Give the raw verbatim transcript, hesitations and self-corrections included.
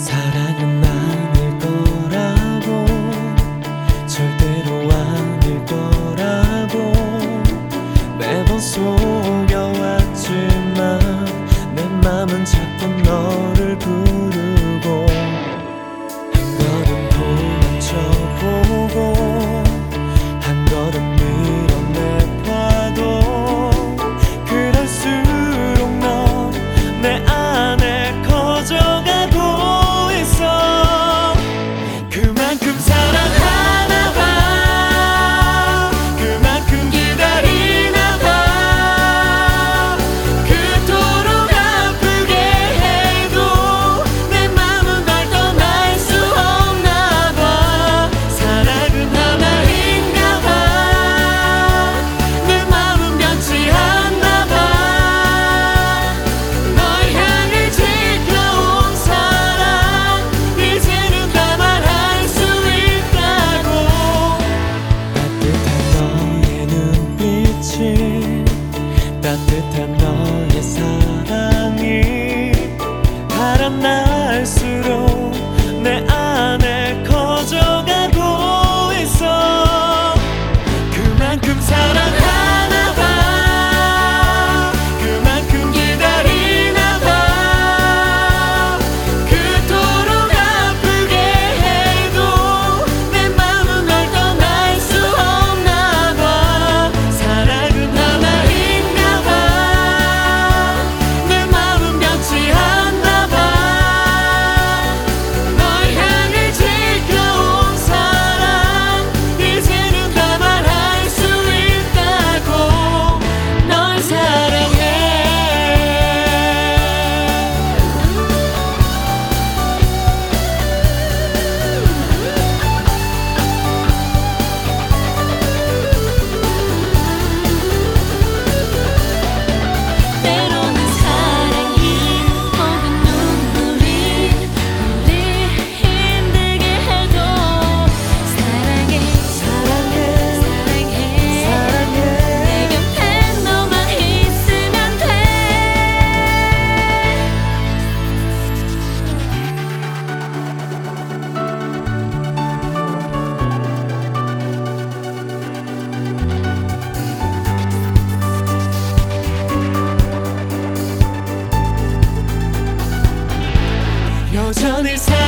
사랑은 아닐 거라고, 절대로 아닐 거라고 매번 속여왔지만 내 맘은 자꾸 너를 부르고 한 걸음 도망쳐보고 한 걸음 밀어내봐도 그럴수록 넌 내 안에 커져가고 있어. 그만큼 사랑하나 봐, 그만큼 기다리나 봐. 그토록 아프게 해도 내 맘은 널 떠날 수 없나 봐. 사랑은 하나인가 봐, 내 맘은 변치 않나 봐. 널 향해 지켜온 사랑, 이제는 다 말할 수 있다고. 따뜻한 너의 눈빛이, 따뜻한 너의 사랑이 달아날수록 내 안에 커져가고 있어. 그만큼 사랑하나 봐, 그만큼 기다리나 봐. 그토록 아프게 해도 내 맘은 널 떠날 수 없나 봐. 사랑은 하나인가 봐, 내 맘은 변치 않나 봐. 널 향해 지켜온 사랑, 이제는 다 말할 수 있다고. 널 사랑해. 때로는 사랑이 혹은 눈물이 우리 힘들게 해도 사랑해, 사랑해, 사랑해, 사랑해. 내 곁에 너만 있으면 돼. 여전히 사